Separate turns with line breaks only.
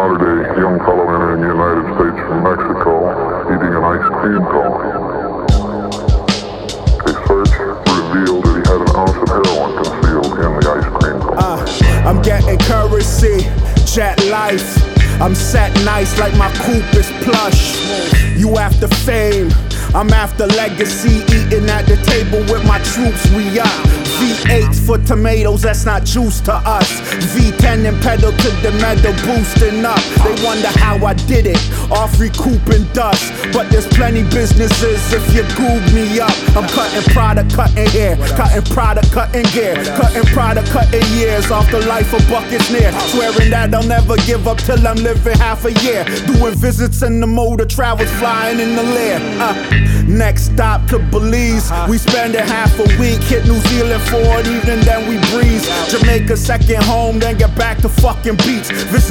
encountered a young fellow entering the United States from Mexico eating an ice cream cone. A search revealed that he had an ounce of heroin concealed in the ice cream cone.
I'm getting currency, jet life. I'm set nice like my coupe is plush. You after fame, I'm after legacy. Eating at the table with my troops, we are V8s for tomatoes, that's not juice to us. V10 and pedal to the metal, boosting up. They wonder how I did it, off recouping dust. But there's plenty businesses if you goob me up. I'm cutting product, cutting hair, cutting product, cutting gear, cutting product, cutting years off the life of buckets near. Swearing that I'll never give up till I'm living half a year. Doing visits in the motor, travels flying in the lair. Next stop to Belize, we spend half a week. Hit New Zealand for an evening, then we breeze. Jamaica second home, then get back to fucking beats. Visit